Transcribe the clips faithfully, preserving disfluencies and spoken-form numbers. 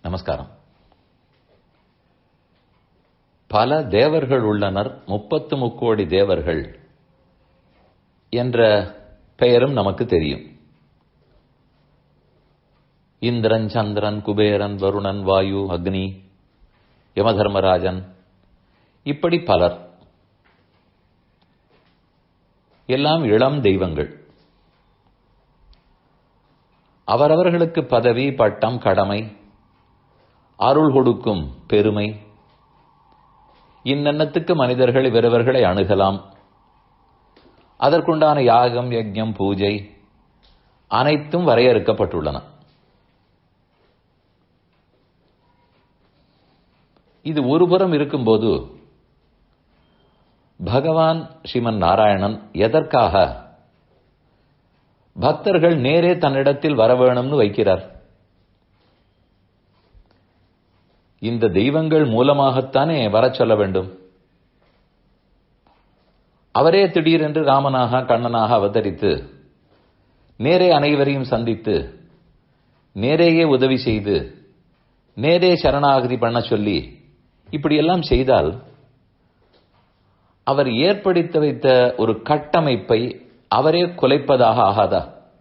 நமஸ்காரம். பல தேவர்கள் உள்ளனர், முப்பத்து முக்கோடி தேவர்கள் என்ற பெயரும் நமக்கு தெரியும். இந்திரன், சந்திரன், குபேரன், வருணன், வாயு, அக்னி, யமதர்மராஜன், இப்படி பலர். எல்லாம் இளம் தெய்வங்கள். அவரவர்களுக்கு பதவி, பட்டம், கடமை, அருள் கொடுக்கும் பெருமை, இன்னென்னத்துக்கு மனிதர்கள் இவரவர்களை அணுகலாம், அதற்குண்டான யாகம், யஜ்ஞம், பூஜை அனைத்தும் வரையறுக்கப்பட்டுள்ளன. இது ஒருபுறம் இருக்கும்போது பகவான் ஸ்ரீமன் நாராயணன் எதற்காக பக்தர்கள் நேரே தன்னிடத்தில் வர வேணும்னு வைக்கிறார்? இந்த தெய்வங்கள் மூலமாகத்தானே வர சொல்ல வேண்டும். அவரே திடீரென்று ராமனாக கண்ணனாக அவதரித்து நேரே அனைவரையும் சந்தித்து நேரேயே உதவி செய்து நேரே சரணாகதி பண்ண சொல்லி இப்படியெல்லாம் செய்தால் அவர் ஏற்படுத்தி வைத்த ஒரு கட்டமைப்பை அவரே குலைப்பதாக ஆகாதா?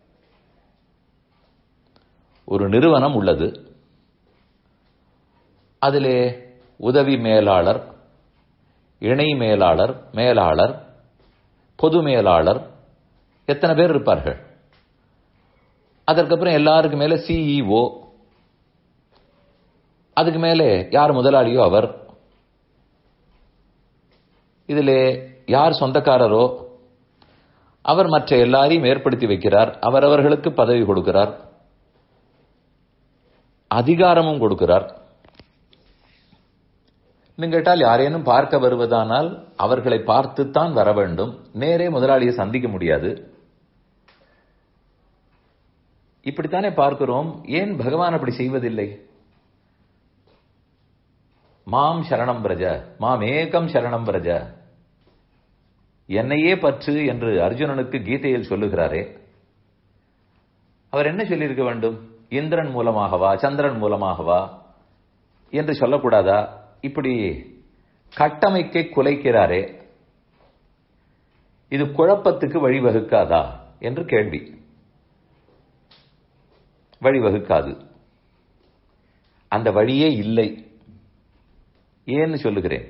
ஒரு நிறுவனம் உள்ளது, அதிலே உதவி மேலாளர், இணை மேலாளர், மேலாளர், பொது மேலாளர், எத்தனை பேர் இருப்பார்கள். அதற்கப்புறம் எல்லாருக்கு மேல சிஇஓ, அதுக்கு மேலே யார் முதலாளியோ அவர், இதிலே யார் சொந்தக்காரரோ அவர் மற்ற எல்லாரையும் ஏற்படுத்தி வைக்கிறார். அவரவர்களுக்கு பதவி கொடுக்கிறார், அதிகாரமும் கொடுக்கிறார். கேட்டால் யாரேனும் பார்க்க வருவதானால் அவர்களை பார்த்துத்தான் வர வேண்டும், நேரே முதலாளியை சந்திக்க முடியாது. இப்படித்தானே பார்க்கிறோம். ஏன் பகவான் அப்படி செய்வதில்லை? மாம் சரணம் பிரஜ, மாம் ஏகம் சரணம் பிரஜ, என்னையே பற்று என்று அர்ஜுனனுக்கு கீதையில் சொல்லுகிறாரே, அவர் என்ன சொல்லியிருக்க வேண்டும்? இந்திரன் மூலமாகவா, சந்திரன் மூலமாகவா என்று சொல்லக்கூடாதா? இப்படி கட்டமைக்கை குலைக்கிறாரே, இது குழப்பத்துக்கு வழிவகுக்காதா என்று கேள்வி. வழிவகுக்காது, அந்த வழியே இல்லை. ஏன்னு சொல்லுகிறேன்.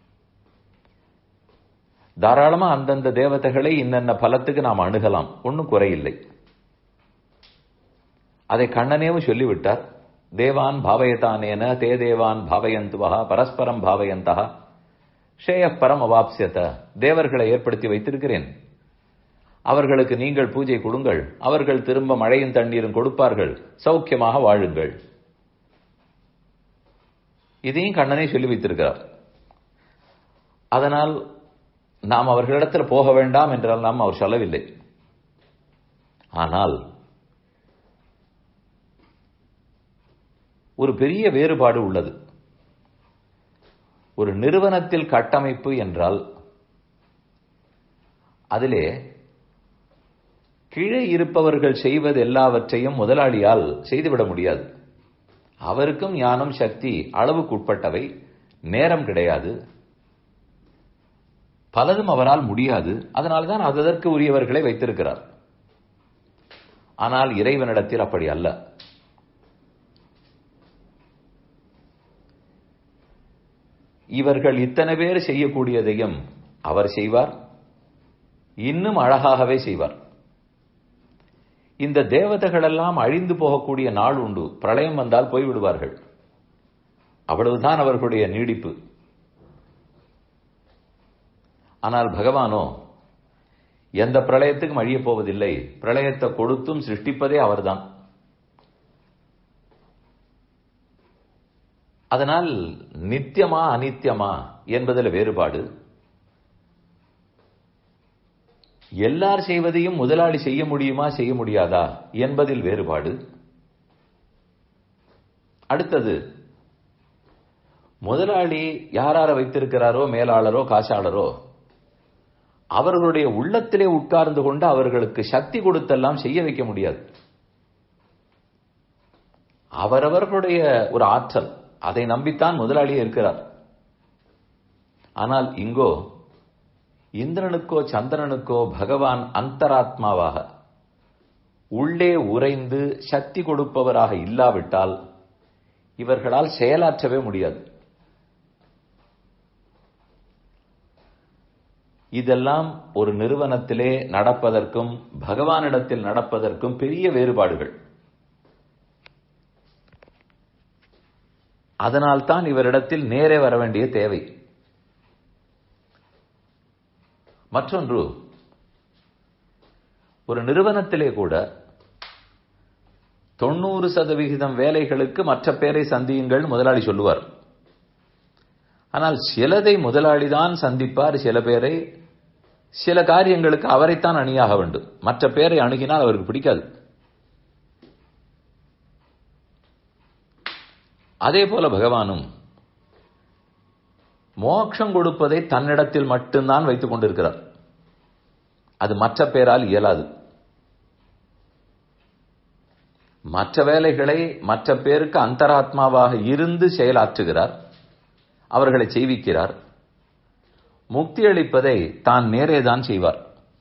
தாராளமா அந்தந்த தேவதைகளை இன்னென்ன பலத்துக்கு நாம் அணுகலாம், ஒன்னும் குறையில்லை. அதை கண்ணனேவும் சொல்லிவிட்டார். தேவான் பாவயதானேன தே தேவான் பாவயந்துவா பரஸ்பரம் பாவயந்தா ஷேயப்பரம் அவாப்சியத. தேவர்களை ஏற்படுத்தி வைத்திருக்கிறேன், அவர்களுக்கு நீங்கள் பூஜை கொடுங்கள், அவர்கள் திரும்ப மழையும் தண்ணீரும் கொடுப்பார்கள், சௌக்கியமாக வாழுங்கள். இதையும் கண்ணனே சொல்லி வைத்திருக்கிறார். அதனால் நாம் அவர்களிடத்தில் போக வேண்டாம் என்றால் நாம் அவர் சொல்லவில்லை. ஆனால் ஒரு பெரிய வேறுபாடு உள்ளது. ஒரு நிறுவனத்தில் கட்டமைப்பு என்றால் அதிலே கீழே இருப்பவர்கள் செய்வது எல்லாவற்றையும் முதலாளியால் செய்துவிட முடியாது. அவருக்கும் ஞானம், சக்தி அளவுக்குட்பட்டவை, நேரம் கிடையாது, பலதும் அவரால் முடியாது. அதனால்தான் அதற்கு உரியவர்களை வைத்திருக்கிறார். ஆனால் இறைவனிடத்தில் அப்படி அல்ல. இவர்கள் இத்தனை பேர் செய்யக்கூடியதையும் அவர் செய்வார், இன்னும் அழகாகவே செய்வார். இந்த தேவதைகள் எல்லாம் அழிந்து போகக்கூடிய நாள் உண்டு, பிரளயம் வந்தால் போய்விடுவார்கள், அவ்வளவுதான் அவர்களுடைய நீடிப்பு. ஆனால் பகவானோ எந்த பிரளயத்துக்கும் அழியப் போவதில்லை. பிரளயத்தை கொடுத்தும் சிருஷ்டிப்பதே அவர்தான். அதனால் நித்தியமா அனித்தியமா என்பதில் வேறுபாடு. எல்லார் செய்வதையும் முதலாளி செய்ய முடியுமா, செய்ய முடியாதா என்பதில் வேறுபாடு. அடுத்தது, முதலாளி யாரார வைத்திருக்கிறாரோ, மேலாளரோ காசாளரோ, அவர்களுடைய உள்ளத்திலே உட்கார்ந்து கொண்டு அவர்களுக்கு சக்தி கொடுத்தெல்லாம் செய்ய வைக்க முடியாது. அவரவர்களுடைய ஒரு ஆற்றல், அதை நம்பித்தான் முதலாளியே இருக்கிறார். ஆனால் இங்கோ இந்திரனுக்கோ சந்திரனுக்கோ பகவான் அந்தராத்மாவாக உள்ளே உறைந்து சக்தி கொடுப்பவராக இல்லாவிட்டால் இவர்களால் செயலாற்றவே முடியாது. இதெல்லாம் ஒரு நிறுவனத்திலே நடப்பதற்கும் பகவானிடத்தில் நடப்பதற்கும் பெரிய வேறுபாடுகள். அதனால்தான் இவரிடத்தில் நேரே வர வேண்டிய தேவை. மற்றொன்று, ஒரு நிறுவனத்திலே கூட தொண்ணூறு சதவிகிதம் வேலைகளுக்கு மற்ற பேரை சந்தியுங்கள் முதலாளி சொல்லுவார். ஆனால் சிலதை முதலாளிதான் சந்திப்பார், சில பேரை சில காரியங்களுக்கு அவரைத்தான் அணியாக வேண்டும். மற்ற பேரை அணுகினால் அவருக்கு பிடிக்காது. அதே போல பகவானும் மோட்சம் கொடுப்பதை தன்னிடத்தில் மட்டும்தான் வைத்துக் கொண்டிருக்கிறார். அது மற்ற பேரால் இயலாது. மற்ற வேலைகளை மற்ற பேருக்கு அந்தராத்மாவாக இருந்து செயலாற்றுகிறார், அவர்களை செய்விக்கிறார். முக்தி அளிப்பதை தான் நேரேதான் செய்வார்.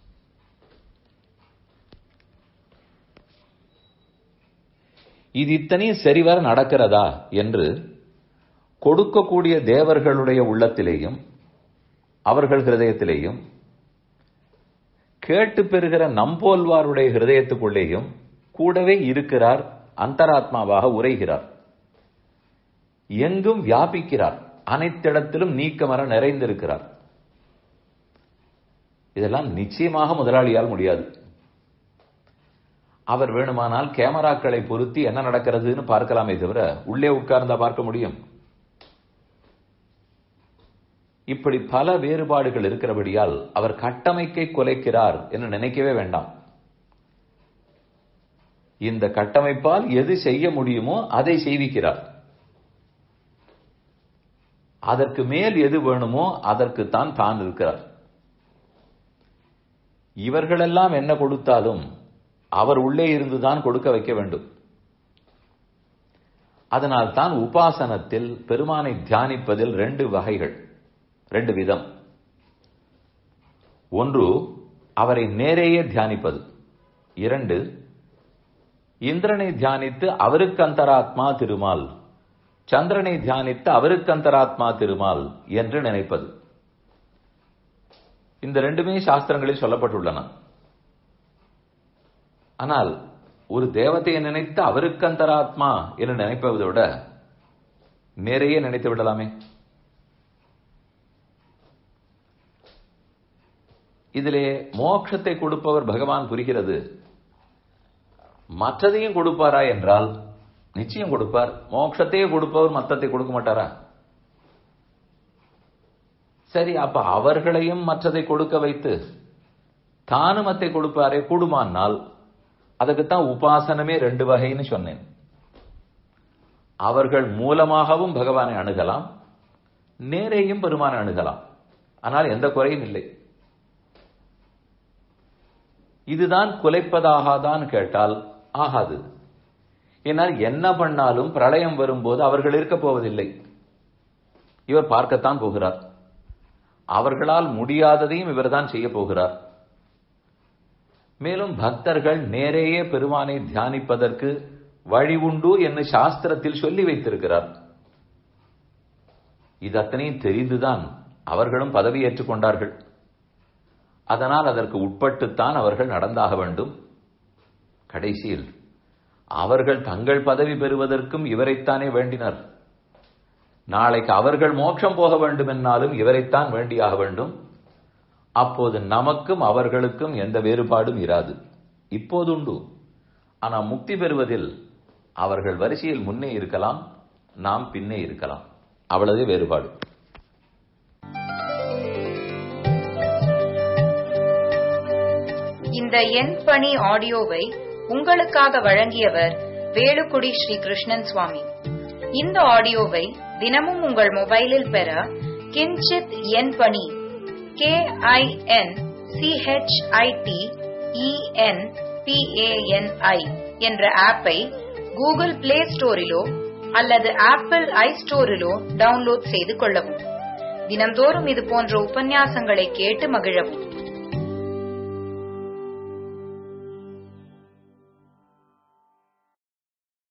இது இத்தனையும் சரிவர நடக்கிறதா என்று கொடுக்கக்கூடிய தேவர்களுடைய உள்ளத்திலேயும் அவர்கள் ஹிருதயத்திலேயும் கேட்டு பெறுகிற நம்போல்வாருடைய ஹிருதயத்துக்குள்ளேயும் கூடவே இருக்கிறார், அந்தராத்மாவாக உரைகிறார், எங்கும் வியாபிக்கிறார், அனைத்திடத்திலும் நீக்கமர நிறைந்திருக்கிறார். இதெல்லாம் நிச்சயமாக முதலாளியால் முடியாது. அவர் வேணுமானால் கேமராக்களை பொருத்தி என்ன நடக்கிறதுன்னு பார்க்கலாமே தவிர உள்ளே உட்கார்ந்தா பார்க்க முடியும்? இப்படி பல வேறுபாடுகள் இருக்கிறபடியால் அவர் கட்டமைக்கை குலைக்கிறார் என்று நினைக்கவே வேண்டாம். இந்த கட்டமைப்பால் எது செய்ய முடியுமோ அதை செய்விக்கிறார். அதற்கு மேல் எது வேணுமோ அதற்குத்தான் தான் இருக்கிறார். இவர்களெல்லாம் என்ன கொடுத்தாலும் அவர் உள்ளே இருந்துதான் கொடுக்க வைக்க வேண்டும். அதனால் தான் உபாசனத்தில் பெருமானை தியானிப்பதில் ரெண்டு வகைகள், ரெண்டு விதம். ஒன்று அவரை நேரேயே தியானிப்பது. இரண்டு இந்திரனை தியானித்து அவருக்கு அந்தராத்மா திருமால், சந்திரனை தியானித்து அவருக்கு அந்தராத்மா திருமால் என்று நினைப்பது. இந்த ரெண்டுமே சாஸ்திரங்களில் சொல்லப்பட்டுள்ளன. ஆனால் ஒரு தேவதையை நினைத்து அவருக்கு அந்தராத்மா என்று நினைப்பதை விட நேரையே நினைத்து விடலாமே. இதிலே மோட்சத்தை கொடுப்பவர் பகவான் புரிகிறது. மற்றதையும் கொடுப்பாரா என்றால் நிச்சயம் கொடுப்பார். மோட்சத்தையே கொடுப்பவர் மற்றத்தை கொடுக்க மாட்டாரா? சரி, அப்ப அவர்களையும் மற்றதை கொடுக்க வைத்து தானும் மத்தை கொடுப்பாரே, கூடுமானால் அதுக்குத்தான் உபாசனமே ரெண்டு வகைன்னு சொன்னேன். அவர்கள் மூலமாகவும் பகவானை அணுகலாம், நேரேயும் பெருமானை அணுகலாம். ஆனால் எந்த குறையும் இல்லை. இதுதான் குலைப்பதாகாதான் கேட்டால் ஆகாது. ஏனால் என்ன பண்ணாலும் பிரளயம் வரும்போது அவர்கள் இருக்க போவதில்லை. இவர் பார்க்கத்தான் போகிறார். அவர்களால் முடியாததையும் இவர்தான் செய்ய போகிறார். மேலும் பக்தர்கள் நேரேயே பெருமானை தியானிப்பதற்கு வழி உண்டு என்று சாஸ்திரத்தில் சொல்லி வைத்திருக்கிறார். இது அத்தனையும் தெரிந்துதான் அவர்களும் பதவி ஏற்றுக்கொண்டார்கள். அதனால் அதற்கு உட்பட்டுத்தான் அவர்கள் நடந்தாக வேண்டும். கடைசியில் அவர்கள் தங்கள் பதவி பெறுவதற்கும் இவரைத்தானே வேண்டினர். நாளைக்கு அவர்கள் மோட்சம் போக வேண்டும் என்னாலும் இவரைத்தான் வேண்டியாக வேண்டும். அப்போது நமக்கும் அவர்களுக்கும் எந்த வேறுபாடும் இராது. இப்போது உண்டு. ஆனால் முக்தி பெறுவதில் அவர்கள் வரிசையில் முன்னே இருக்கலாம், நாம் பின்னே இருக்கலாம். அவ்வளவே வேறுபாடு. இந்த என் பணி ஆடியோவை உங்களுக்காக வழங்கியவர் வேலுக்குடி ஸ்ரீ கிருஷ்ணன் சுவாமி. இந்த ஆடியோவை தினமும் உங்கள் மொபைலில் பெற கிஞ்சித் என் பணி கே ஐ என் சிஹெச்ஐடி இஎன் பிஏஎன்ஐ என்ற ஆப்பை கூகுள் பிளே ஸ்டோரிலோ அல்லது ஆப்பிள் ஐ ஸ்டோரிலோ டவுன்லோட் செய்து கொள்ளவும். தினந்தோறும் இது போன்ற உபன்யாசங்களை கேட்டு மகிழவும்.